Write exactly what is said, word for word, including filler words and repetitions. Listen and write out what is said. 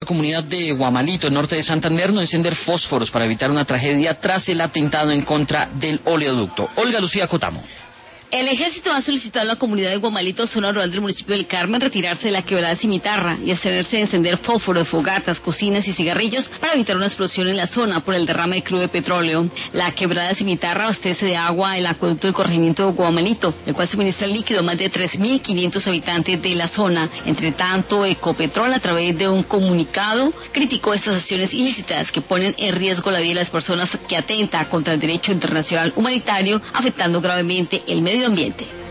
Comunidad de Guamalito, norte de Santander, no encender fósforos para evitar una tragedia tras el atentado en contra del oleoducto. Olga Lucía Cotamo. El ejército ha solicitado a la comunidad de Guamalito, zona rural del municipio del Carmen, retirarse de la quebrada Cimitarra y abstenerse de encender fósforos, fogatas, cocinas y cigarrillos para evitar una explosión en la zona por el derrame de crudo de petróleo. La quebrada Cimitarra abastece de agua el acueducto del corregimiento de Guamalito, el cual suministra líquido a más de tres mil quinientos habitantes de la zona. Entre tanto, Ecopetrol, a través de un comunicado, criticó estas acciones ilícitas que ponen en riesgo la vida de las personas, que atenta contra el derecho internacional humanitario, afectando gravemente el medio ambiente.